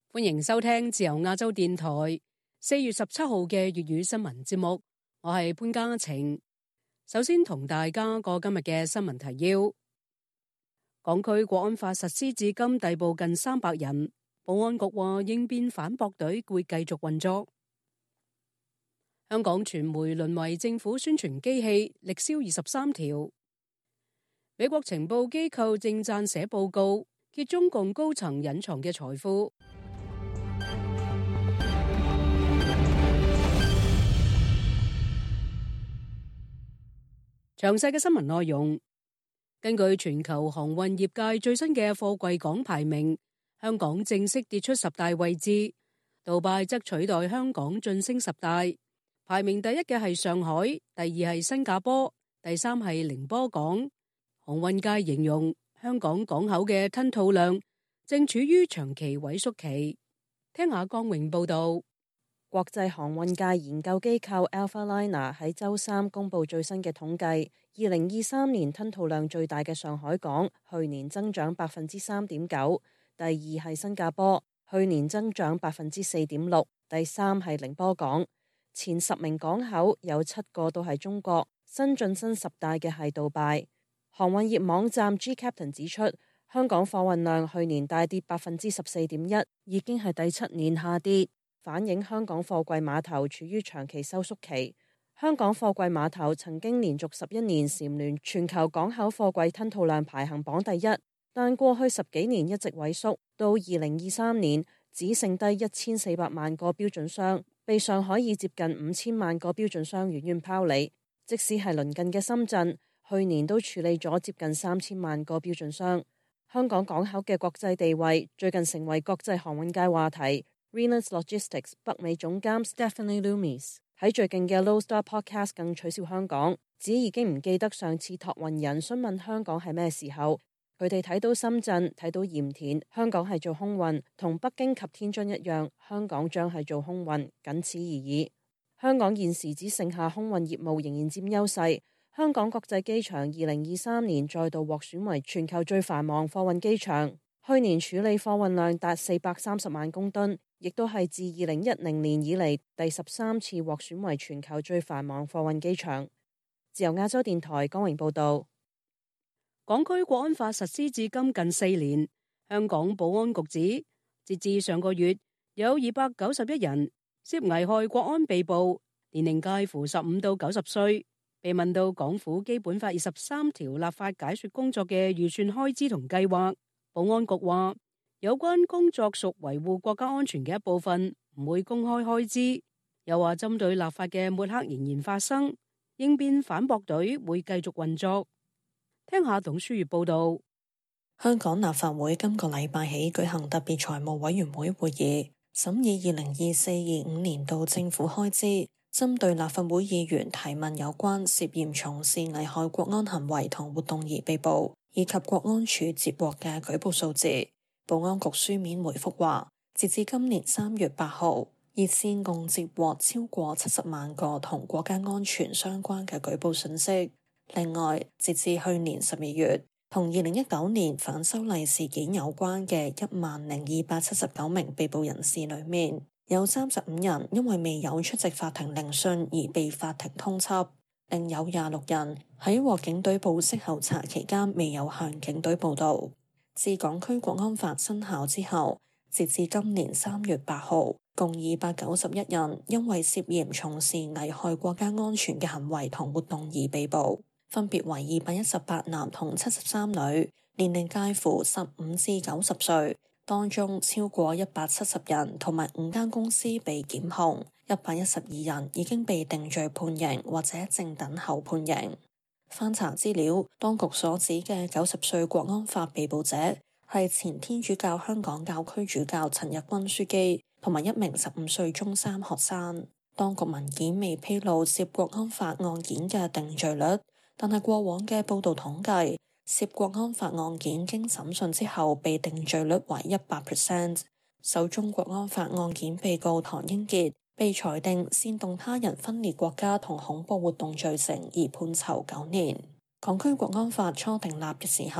歡迎收聽自由亞洲電台4月17號嘅粵語新聞節目，我係潘嘉晴。首先同大家過今日嘅新聞提要：港區國安法實施至今逮捕近300人，保安局話應變反駁隊會繼續運作。香港傳媒淪為政府宣傳機器，力銷23條。美國情報機構正撰寫報告，揭中共高層隱藏嘅財富。詳細嘅新聞內容，根據全球航運業界最新嘅貨櫃港排名，香港正式跌出10大位置，杜拜則取代香港晉升10大。排名第一嘅係上海，第二係新加坡，第三係寧波港。航運界形容香港港口嘅吞吐量正處於長期萎縮期。聽下江永報道。 國際航運界研究機構 Alphaliner 喺周三公布最新嘅統計，2023年吞吐量最大嘅上海港去年增長3.9%，第二係新加坡，去年增長4.6%，第三係寧波港。前10名港口有7個都係中國，新晉身10大嘅係杜拜。航運業網站 G-Captain 指出，香港貨運量去年大跌14.1%，已經係第7年下跌，反映香港貨櫃碼頭處於長期收縮期。香港貨櫃碼頭曾經連續11年蟬聯全球港口貨櫃吞吐量排行榜第一，但過去10幾年一直萎縮，到2023年只剩低1400萬個標準箱，被上海以接近5000萬個標準箱遠遠拋離。即使係鄰近嘅深圳，去年都處理咗接近3000萬個標準箱。香港港口嘅國際地位最近成為國際航運界話題。Rhenus Logistics 北美總監 Stephanie Loomis 喺最近嘅 Lodestar Podcast 更取笑香港，指已經唔記得上次託運人詢問香港係咩時候。佢哋睇到深圳，睇到鹽田，香港係做空運，同北京及天津一樣，香港將係做空運，僅此而已。香港現時只剩下空運業務仍然佔優勢。香港國際機場2023年再度獲選為全球最繁忙貨運機場，去年處理貨運量達430萬公噸，亦都係自2010年以嚟第13次獲選為全球最繁忙貨運機場。自由亞洲電台江榮報道。 港區國安法實施至今近4年，香港保安局指，截至上個月有291人涉危害國安被捕，年齡介乎15到90歲。被問到港府基本法23條立法解說工作嘅預算開支同計劃，保安局話有關工作屬維護國家安全嘅一部分，唔會公開開支。又話針對立法嘅抹黑仍然發生，應變反駁隊會繼續運作。聽下董書月報道。 香港立法會今個禮拜起舉行特別財務委員會會議，審議2024-25年度政府開支，針對立法會議員提問有關涉嫌從事危害國安行為同活動而被捕，以及國安處接獲嘅舉報數字，保安局書面回覆話，截至今年3月8號，熱線共接獲超過70萬個同國家安全相關嘅舉報信息。另外，截至去年12月，同2019年反修例事件有關嘅10,279名被捕人士裏面，有35人因為未有出席法庭聆訊而被法庭通緝，另有26人喺獲警隊保釋候查期間未有向警隊報到。自港區國安法生效之後，截至今年3月8號，共291人因為涉嫌從事危害國家安全嘅行為同活動而被捕，分別為218男同73女，年齡介乎15至90歲。當中超過170人同埋5間公司被檢控，112人已經被定罪判刑或者正等候判刑。翻查資料，當局所指嘅90歲國安法被捕者係前天主教香港教區主教陳日君樞機同埋一名15歲中三學生。當局文件未披露涉國安法案件嘅定罪率，但係過往嘅報道統計，涉國安法案件經審訊之後被定罪率為 100%。 首宗國安法案件被告唐英傑被裁定煽動他人分裂國家同恐怖活動罪成而判囚9年。港區國安法初訂立嘅時候，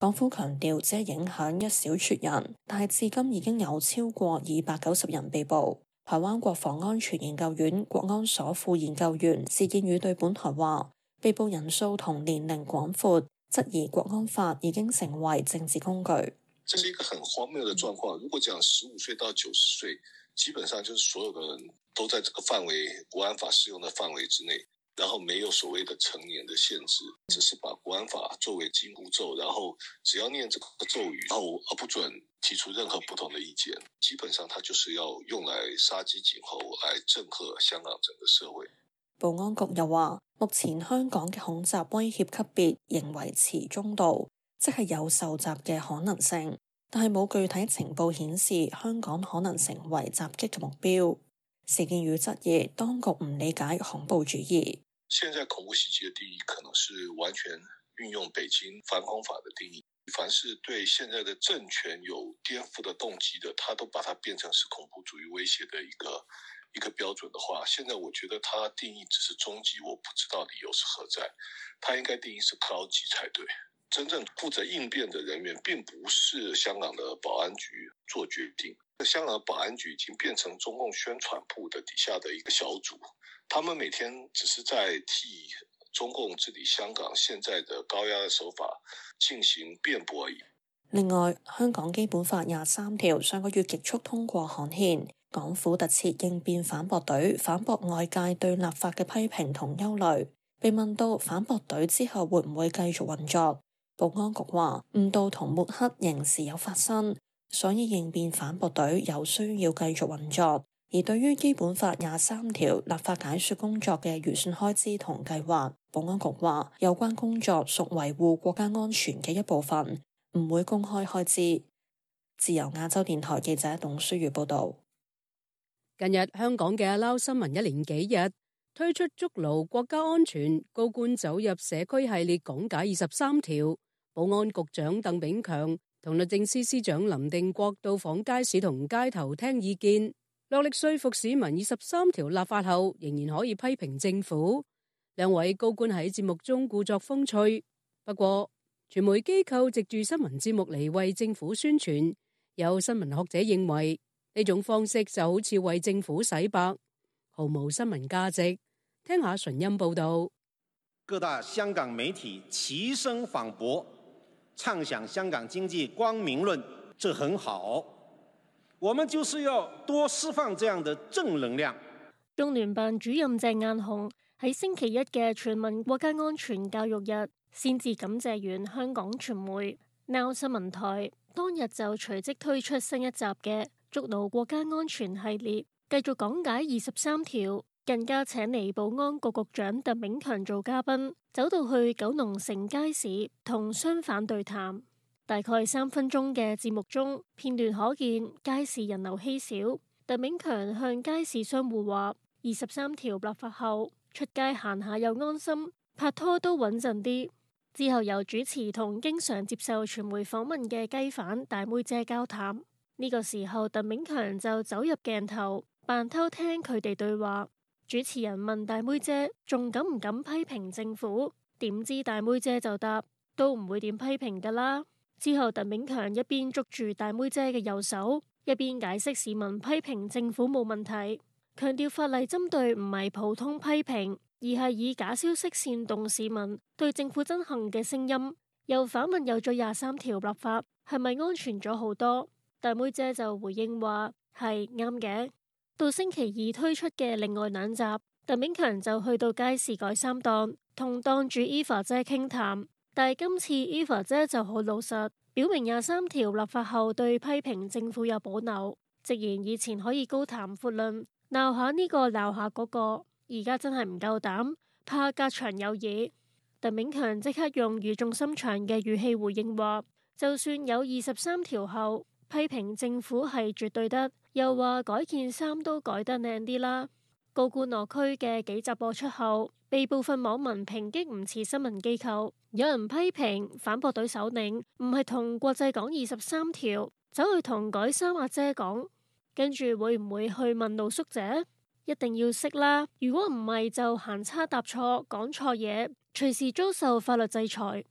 港府強調只係影響一小撮人，但係至今已經有超過290人被捕。台灣國防安全研究院國安所副研究員施建宇對本台話，被捕人數同年齡廣闊，質疑國安法已經成為政治工具。 這是一個很荒謬的狀況。如果講15歲到90歲，基本上就是所有的人都在這個範圍，國安法適用的範圍之內，然後沒有所謂的成年的限制，只是把國安法作為緊箍咒，然後只要念這個咒語，然後不准提出任何不同的意見。基本上，它就是要用來殺雞儆猴，來震懾香港整個社會。 保安局又話，目前香港嘅恐襲威脅級別仍維持中度，即係有受襲嘅可能性，但係冇具體情報顯示香港可能成為襲擊嘅目標。施建宇質疑當局唔理解恐怖主義。 現在恐怖襲擊嘅定義可能是完全運用北京反恐法的定義，凡是對現在的政權有顛覆的動機的，他都把它變成是恐怖主義威脅的一個標準的話，現在我覺得它定義只是中級，我不知道理由是何在，它應該定義是高級才對。真正負責應變的人員並不是香港的保安局做決定，香港的保安局已經變成中共宣傳部的底下的一個小組，他們每天只是在替中共治理香港現在的高壓的手法進行辯駁而已。 另外，香港基本法23條上個月極速通過刊憲，港府特設應變反駁隊，反駁外界對立法嘅批評同憂慮。被問到反駁隊之後會唔會繼續運作，保安局話誤導同抹黑仍時有發生，所以應變反駁隊有需要繼續運作。而對於基本法23條立法解說工作嘅預算開支同計劃，保安局話有關工作屬維護國家安全嘅一部分，唔會公開開支。自由亞洲電台記者董書如報道。 近日香港嘅撈新聞一連幾日推出築牢國家安全，高官走入社區系列講解23條。保安局長鄧炳強同律政司司長林定國到訪街市同街頭聽意見，落力說服市民23條立法後仍然可以批評政府。兩位高官喺節目中故作風趣，不過傳媒機構藉住新聞節目嚟為政府宣傳，有新聞學者認為呢種方式就好似為政府洗白，毫無新聞價值。聽下純音報道。 各大香港媒體齊聲反駁，唱響香港經濟光明論，這很好。我們就是要多釋放這樣的正能量。 中聯辦主任鄭雁雄喺星期一嘅全民國家安全教育日，先至感謝完香港傳媒 Now 新聞台，當日就隨即推出新一集嘅築牢國家安全系列，繼續講解23條，更加請嚟保安局局長鄧炳強做嘉賓，走到去九龍城街市同商販對談。大概3分鐘嘅節目中，片段可見街市人流稀少。鄧炳強向街市商戶話：23條立法後，出街行下又安心，拍拖都穩陣啲。之後又主持同經常接受傳媒訪問嘅雞販大妹姐交談。呢個時候，鄧炳強就走入鏡頭，扮偷聽佢哋對話。主持人問大妹姐仲敢唔敢批評政府？點知大妹姐就答：都唔會點批評噶啦。之後鄧炳強一邊捉住大妹姐嘅右手，一邊解釋市民批評政府冇問題，強調法例針對唔係普通批評，而係以假消息煽動市民對政府憎恨嘅聲音。又反問有咗23條立法，係咪安全咗好多？大妹姐就回應話係啱嘅。到星期二推出嘅另外2集，鄧炳強就去到街市改衫檔，同檔主 Eva 姐傾談。但係今次 Eva 姐就好老實，表明23條立法後對批評政府有保留，直言以前可以高談闊論，鬧下呢個鬧下嗰個，而家真係唔夠膽，怕隔牆有耳。鄧炳強即刻用語重心長嘅語氣回應話，就算有23條後，批評政府係絕對得，又話改件衫都改得靚啲啦。高官落區嘅幾集播出後，被部分網民抨擊唔似新聞機構，有人批評反駁隊首領唔係同國際講23條，走去同改衫阿姐講，跟住會唔會去問露宿者？一定要識啦，如果唔係就行差踏錯講錯嘢，隨時遭受法律制裁。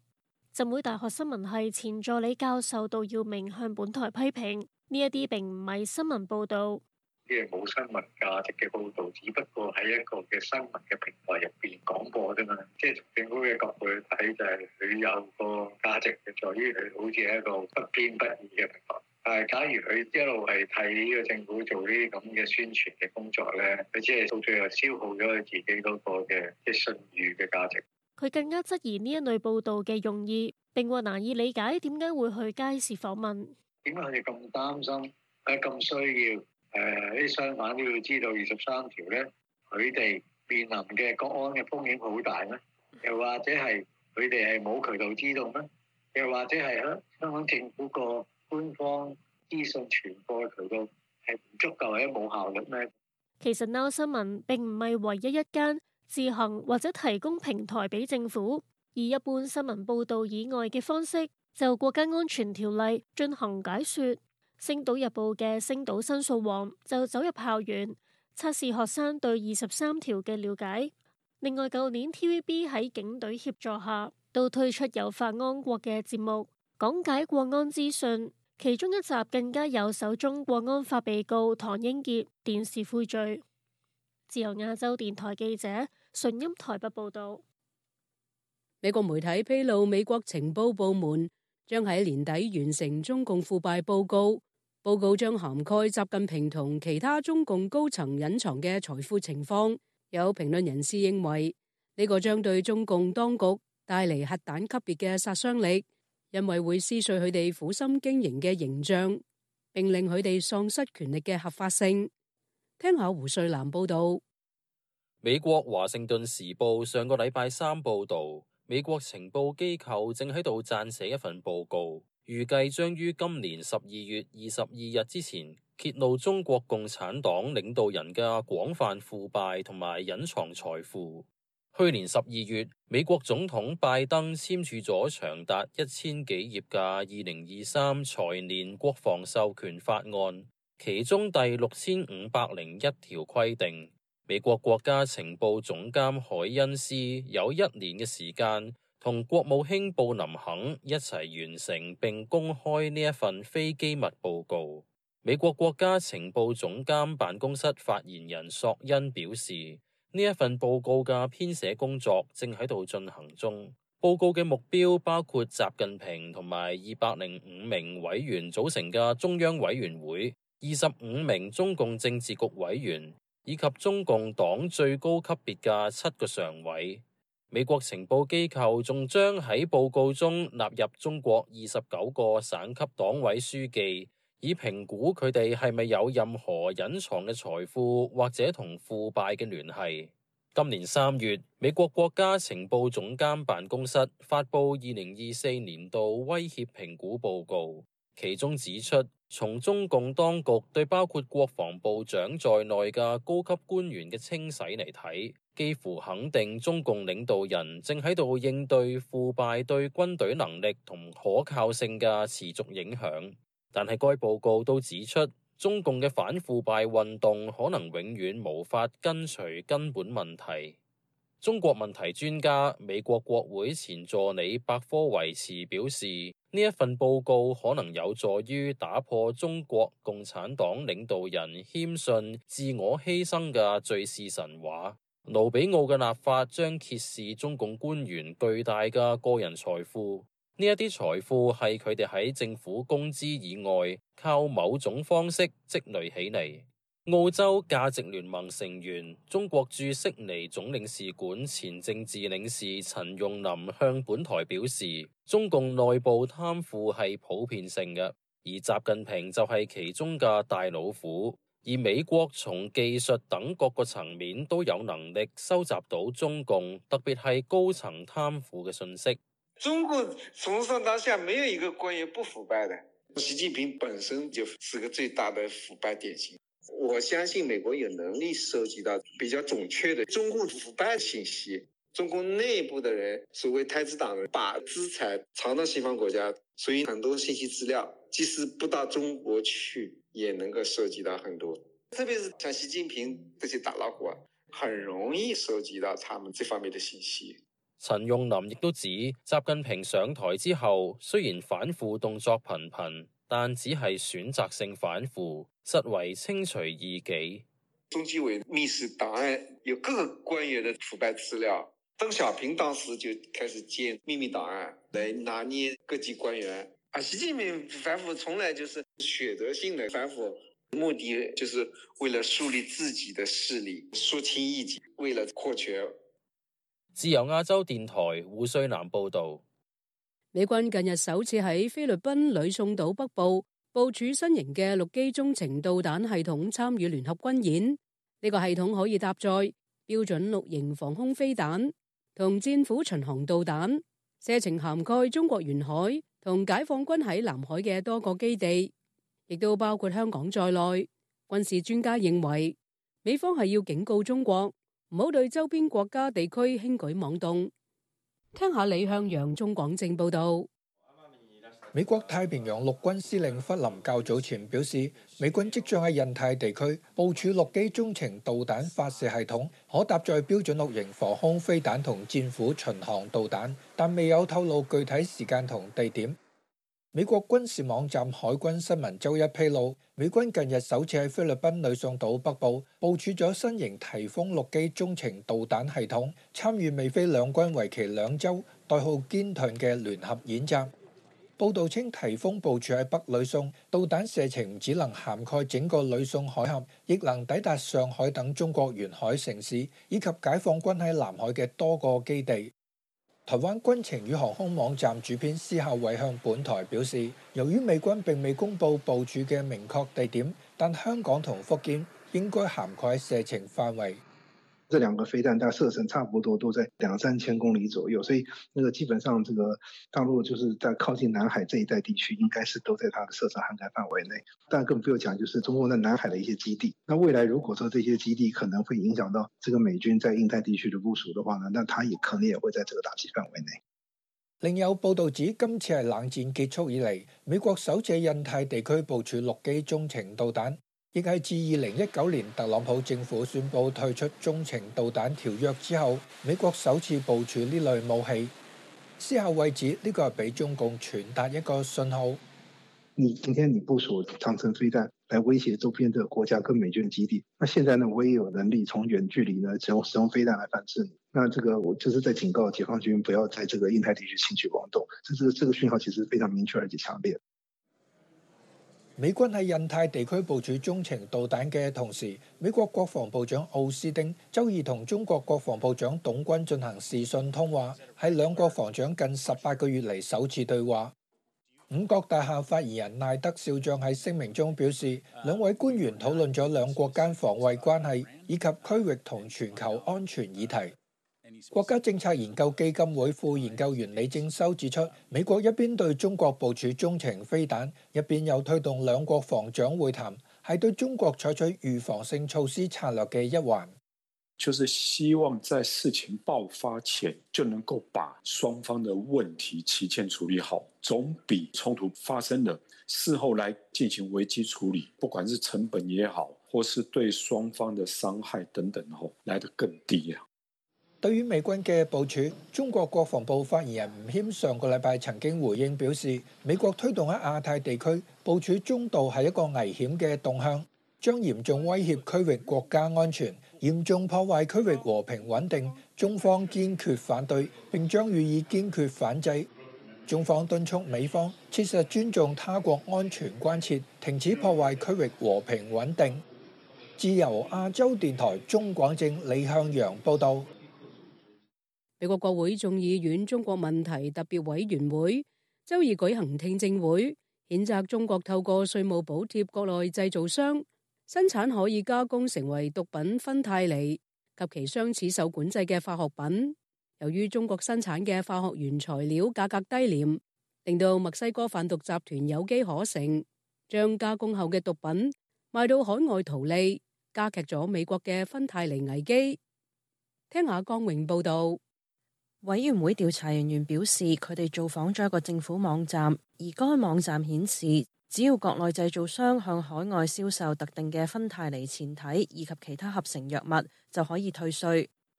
浸會大學新聞系前助理教授杜耀明向本台批評，呢一啲並唔係新聞報導。 啲係冇新聞價值嘅報導，只不過喺一個嘅新聞嘅平台入邊講過啫嘛。即係從政府嘅角度去睇，就係佢有個價值嘅，在於佢好似係一個不偏不倚嘅平台。但係假如佢一路係替呢個政府做呢啲咁嘅宣傳嘅工作咧，佢只係到最後消耗咗佢自己嗰個嘅即係信譽嘅價值。 佢更加質疑呢一類報導嘅用意，並話難以理解點解會去街市訪問。 點解佢哋咁擔心？咁需要？啲商販都要知道23條咧，佢哋面臨嘅國安嘅風險好大咩？又或者係佢哋係冇渠道知道咩？又或者係香港政府個官方資訊傳播嘅渠道係唔足夠或者冇效率咩？ 其實 Now 新聞並唔係唯一一間自行或者提供平台俾政府，以一般新聞報導以外嘅方式就國家安全條例進行解說。星島日報嘅星島申訴網就走入校園測試學生對23條嘅了解。另外，舊年 TVB 喺警隊協助下都推出有法安國嘅節目，講解國安資訊。其中一集更加有首宗國安法被告唐英傑電視悔罪。自由亞洲電台記者順音台北報道。 美國媒體披露，美國情報部門將喺年底完成中共腐敗報告。報告將涵蓋習近平同其他中共高層隱藏嘅財富情況。有評論人士認為，呢個將對中共當局帶嚟核彈級別嘅殺傷力，因為會撕碎佢哋苦心經營嘅形象，並令佢哋喪失權力嘅合法性。聽下胡瑞南報道。 美國華盛頓時報上個禮拜三報道，美國情報機構正喺度撰寫一份報告，預計將於今年12月22日之前揭露中國共產黨領導人嘅廣泛腐敗同埋隱藏財富。去年12月，美國總統拜登簽署咗長達1000幾頁嘅2023財年國防授權法案，其中第6501條規定，美國國家情報總監海恩斯有1年嘅時間同國務卿布林肯一齊完成並公開呢一份非機密報告。美國國家情報總監辦公室發言人索恩表示，呢一份報告嘅編寫工作正喺度進行中。報告嘅目標包括習近平同埋205名委員組成嘅中央委員會、25名中共政治局委員以及中共黨最高級別嘅7個常委。美國情報機構仲將喺報告中納入中國29個省級黨委書記，以評估佢哋係咪有任何隱藏嘅財富或者同腐敗嘅聯繫。今年3月，美國國家情報總監辦公室發布2024年度威脅評估報告，其中指出，從中共當局對包括國防部長在內嘅高級官員嘅清洗嚟睇，幾乎肯定中共領導人正喺度應對腐敗對軍隊能力同可靠性嘅持續影響。但係該報告都指出，中共嘅反腐敗運動可能永遠無法根除根本問題。中國問題專家、美國國會前助理伯科維茨表示，呢一份報告可能有助於打破中國共產黨領導人謙遜、自我犧牲嘅敘事神話。盧比奧嘅立法將揭示中共官員巨大嘅個人財富，呢一啲財富係佢哋喺政府工資以外，靠某種方式積累起嚟。澳洲價值聯盟成員、中國駐悉尼總領事館前政治領事陳用林向本台表示，中共內部貪腐係普遍性嘅，而習近平就係其中嘅大老虎。而美國從技術等各個層面都有能力收集到中共，特別係高層貪腐嘅信息。 中國從上到下沒有一個官員不腐敗的，習近平本身就是個最大的腐敗典型。我相信美國有能力收集到比較準確的中共腐敗信息。中共內部的人，所謂太子黨人，把資產藏到西方國家，所以很多信息資料即使不到中國去，也能夠收集到很多。特別是像習近平這些大老虎啊，很容易收集到他們這方面的信息。 陳用林亦都指，習近平上台之後，雖然反腐動作頻頻，但只係選擇性反腐，實為清除異己。 中紀委密室檔案有各個官員的腐敗資料，鄧小平當時就開始建秘密檔案來拿捏各級官員。習近平反腐從來就是選擇性的反腐，目的就是為了樹立自己的勢力，肅清異己，為了擴權。 自由亞洲電台胡瑞南報道。 美軍近日首次喺菲律賓呂宋島北部部署新型嘅陸基中程導彈系統，參與聯合軍演。呢個系統可以搭載標準6型防空飛彈同戰斧巡航導彈，射程涵蓋中國沿海同解放軍喺南海嘅多個基地，亦都包括香港在內。軍事專家認為，美方係要警告中國唔好對周邊國家地區輕舉妄動。聽下李向陽中廣正報道。 美國太平洋陸軍司令弗林較早前表示，美軍即將喺印太地區部署陸基中程導彈發射系統，可搭載標準6型防空飛彈同戰斧巡航導彈，但未有透露具體時間同地點。美國軍事網站海軍新聞周一披露，美軍近日首次喺菲律賓呂宋島北部部署咗新型颱風陸基中程導彈系統，參與美菲兩軍為期2週、代號堅盾嘅聯合演習。報道稱，颱風部署喺北呂宋，導彈射程只能涵蓋整個呂宋海峽，亦能抵達上海等中國沿海城市，以及解放軍喺南海嘅多個基地。台灣軍情與航空網站主編施孝偉向本台表示，由於美軍並未公布部署嘅明確地點，但香港同福建應該涵蓋射程範圍。 這兩個飛彈大射程差不多都在2-3千公里左右，所以基本上大陸就是在靠近南海這一帶地區，應該是都在它的射程涵蓋範圍內。但更不用講，就是中國在南海的一些基地。那未來如果說這些基地可能會影響到這個美軍在印太地區的部署的話呢，那它也可能也會在這個打擊範圍內。 另有報道指，今次係冷戰結束以嚟，美國首次印太地區部署陸基中程導彈。亦係自2019年特朗普政府宣布退出中程導彈條約之後，美國首次部署呢類武器。施孝偉指呢個係俾中共傳達一個信號。 今天你部署長程飛彈來威脅周邊的國家跟美軍基地，那現在呢，我也有能力從遠距離呢使用飛彈來反制你。那這個我就是在警告解放軍不要在這個印太地區輕舉妄動。這個訊號其實非常明確而且強烈。 美軍喺印太地區部署中程導彈嘅同時，美國國防部長奧斯汀周二同中國國防部長董軍進行視訊通話，係兩國防長近18個月嚟首次對話。五角大廈發言人賴德少將喺聲明中表示，兩位官員討論咗兩國間防衛關係以及區域同全球安全議題。國家政策研究基金會副研究員李正修指出，美國一邊對中國部署中程飛彈，一邊又推動兩國防長會談，係對中國採取預防性措施策略嘅一環。 就是希望在事情爆發前就能夠把雙方的問題提前處理好，總比衝突發生了事後來進行危機處理，不管是成本也好，或是對雙方的傷害等等來得更低啊。 對於美軍嘅部署，中國國防部發言人吳謙上個禮拜曾經回應表示，美國推動喺亞太地區部署中導係一個危險嘅動向，將嚴重威脅區域國家安全，嚴重破壞區域和平穩定。中方堅決反對，並將予以堅決反制。中方敦促美方切實尊重他國安全關切，停止破壞區域和平穩定。自由亞洲電台中廣正李向陽報道。 美國國會眾議院中國問題特別委員會周二舉行聽證會，譴責中國透過稅務補貼國內製造商生產可以加工成為毒品芬太尼及其相似受管制嘅化學品。由於中國生產嘅化學原材料價格低廉，令到墨西哥販毒集團有機可乘，將加工後嘅毒品賣到海外圖利，加劇咗美國嘅芬太尼危機。聽下江永報道。 委員會調查人員表示，佢哋造訪咗一個政府網站，而該網站顯示，只要國內製造商向海外銷售特定嘅芬太尼前體以及其他合成藥物，就可以退稅。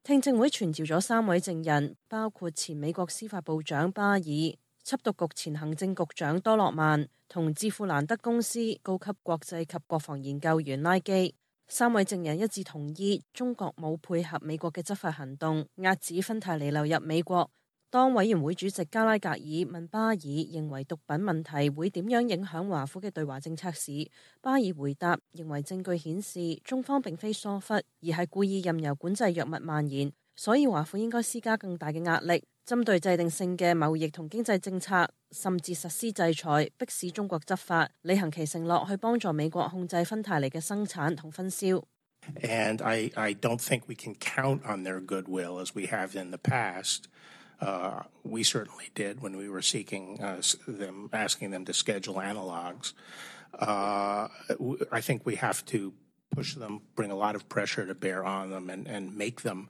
聽證會傳召咗3位證人，包括前美國司法部長巴爾、緝毒局前行政局長多諾曼同智庫蘭德公司高級國際及國防研究員拉基。3位證人一致同意中國冇配合美國嘅執法行動，遏止芬太尼流入美國。當委員會主席加拉格爾問巴爾認為毒品問題會點樣影響華府嘅對華政策時，巴爾回答認為證據顯示中方並非疏忽，而係故意任由管制藥物蔓延，所以華府應該施加更大嘅壓力，針對制定性嘅貿易同經濟政策，甚至實施制裁，迫使中國執法，履行其承諾去幫助美國控制芬太尼嘅生產同分銷。 And I don't think we can count on their goodwill as we have in the past. We certainly did when we were seeking them, asking them to schedule analogs. I think we have to push them, bring a lot of pressure to bear on them, and make them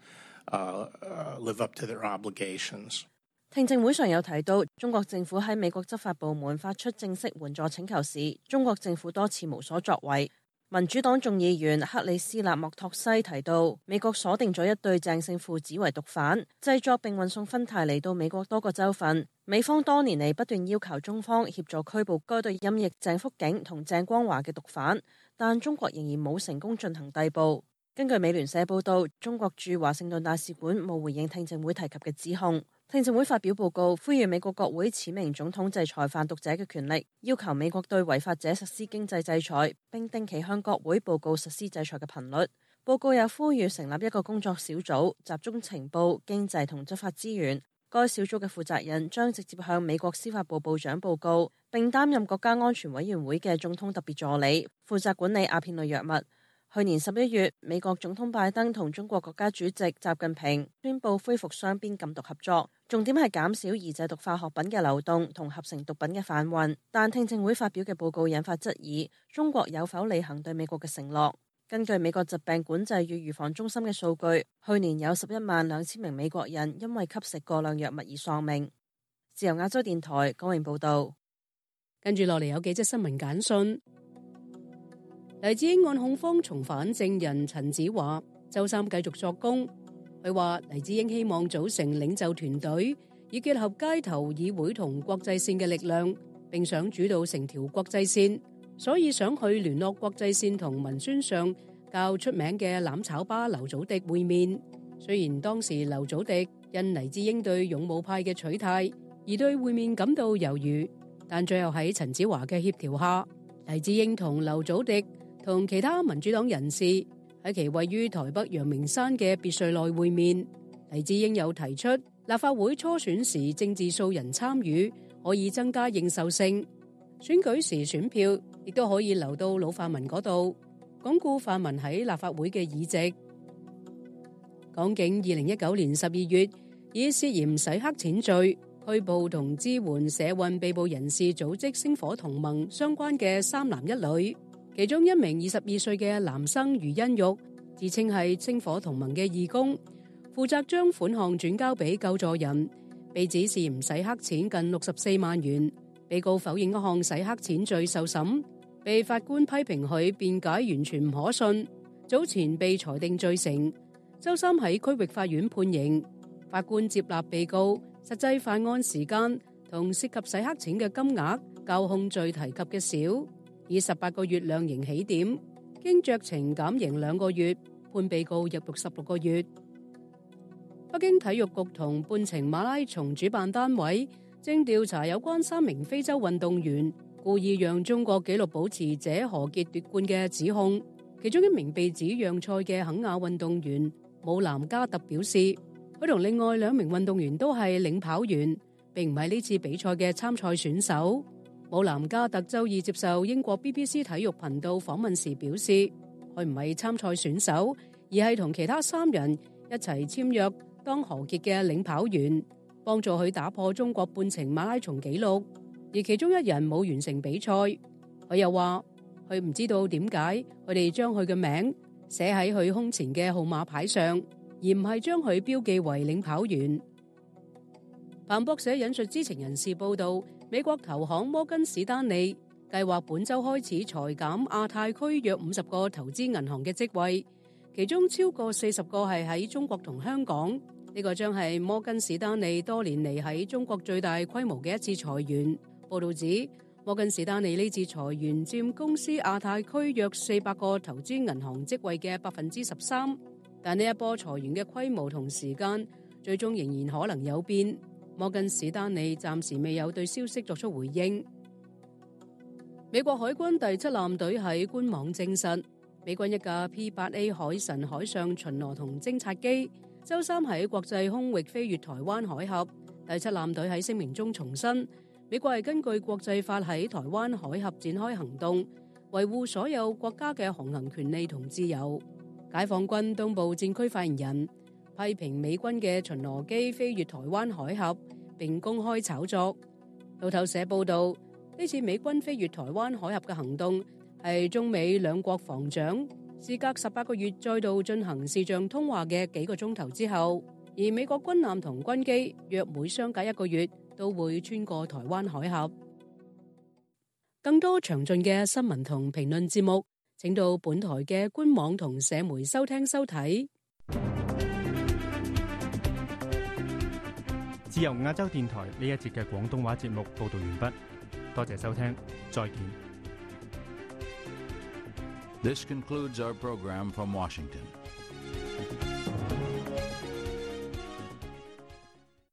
live up to their obligations. 聽證會上有提到，中國政府喺美國執法部門發出正式援助請求時，中國政府多次無所作為。民主黨眾議員克里斯納莫托西提到，美國鎖定咗一對鄭姓父子為毒販，製作並運送芬太尼到美國多個州份。美方多年嚟不斷要求中方協助拘捕該對音譯鄭福景同鄭光華嘅毒販，但中國仍然冇成功進行逮捕。根據美聯社報道，中國駐華盛頓大使館冇回應聽證會提及嘅指控。聽證會發表報告，呼籲美國國會闡明總統制裁販毒者嘅權力，要求美國對違法者實施經濟制裁，並定期向國會報告實施制裁嘅頻率。報告又呼籲成立一個工作小組，集中情報、經濟同執法資源。該小組嘅負責人將直接向美國司法部部長報告，並擔任國家安全委員會嘅總統特別助理，負責管理阿片類藥物。去年11月，美國總統拜登同中國國家主席習近平宣布恢復雙邊禁毒合作，重點係減少移製毒化學品嘅流動同合成毒品嘅販運。但聽證會發表嘅報告引發質疑，中國有否履行對美國嘅承諾？根據美國疾病管制與預防中心嘅數據，去年有112000名美國人因為吸食過量藥物而喪命。自由亞洲電台江榮報道。 跟住落嚟有幾則新聞簡訊。黎智英案控方重返證人陳子華，周三繼續作供。佢話黎智英希望組成領袖團隊，以結合街頭、議會同國際線嘅力量，並想主導成條國際線，所以想去聯絡國際線同文宣上較出名嘅攬炒巴劉祖迪會面。雖然當時劉祖迪因黎智英對勇武派嘅取態而對會面感到猶豫，但最後喺陳子華嘅協調下，黎智英同劉祖迪同其他民主黨人士喺其位於台北陽明山嘅別墅內會面。黎智英又提出立法會初選時政治素人參與可以增加認受性，選舉時選票亦都可以流到老泛民嗰度，鞏固泛民喺立法會嘅議席。港警2019年12月以涉嫌洗黑錢罪拘捕同支援社運被捕人士組織星火同盟相關嘅3男1女。其中一名22歲嘅男生余欣玉自稱係星火同盟嘅義工，負責將款項轉交俾救助人，被指涉嫌洗黑錢近64萬元。被告否認一項洗黑錢罪受審，被法官批評佢辯解完全唔可信，早前被裁定罪成，周三喺區域法院判刑。法官接納被告實際犯案時間同涉及洗黑錢嘅金額較控罪提及嘅少，以18個月量刑起點，經酌情減刑2個月，判被告入獄16個月。北京體育局同半程馬拉松主辦單位正調查有關3名非洲運動員故意讓中國紀錄保持者何潔奪冠嘅指控。其中一名被指讓賽嘅肯亞運動員姆南加特表示，佢同另外2名運動員都係領跑員，並唔係呢次比賽嘅參賽選手。姆南加特周二接受英國 BBC 體育頻道訪問時表示，佢唔係參賽選手，而係同其他3人一齊簽約當何潔嘅領跑員，幫助佢打破中國半程馬拉松紀錄，而其中1人冇完成比賽。佢又話，佢唔知道點解佢哋將佢嘅名寫喺佢胸前嘅號碼牌上，而唔係將佢標記為領跑員。彭博社引述知情人士報道，美國投行摩根士丹利計劃本周開始裁減亞太區約50個投資銀行嘅職位， 其中超過40個係喺中國同香港。呢個將係摩根士丹利多年嚟喺中國最大規模嘅一次裁員。報道指，摩根士丹利呢次裁員佔公司亞太區約400個投資銀行職位嘅13%，但呢一波裁員嘅規模同時間最終仍然可能有變。摩根士丹利暫時未有對消息作出回應。美國海軍第7艦隊喺官網證實，美軍一架 P-8A 海神海上巡邏同偵察機周三喺國際空域飛越台灣海峽。第7艦隊喺聲明中重申，美國係根據國際法喺台灣海峽展開行動，維護所有國家嘅航行權利同自由。解放軍東部戰區發言人批評美軍嘅巡邏機飛越台灣海峽並公開炒作。路透社報道，呢次美軍飛越台灣海峽嘅行動係中美兩國防長事隔18個月再度進行視像通話嘅幾個鐘頭之後，而美國軍艦同軍機約每相隔1個月都會穿過台灣海峽。更多詳盡嘅新聞同評論節目，請到本台嘅官網同社媒收聽收睇。 自由亞洲電台呢一節嘅廣東話節目報道完畢，多謝收聽，再見。 This concludes our program from Washington.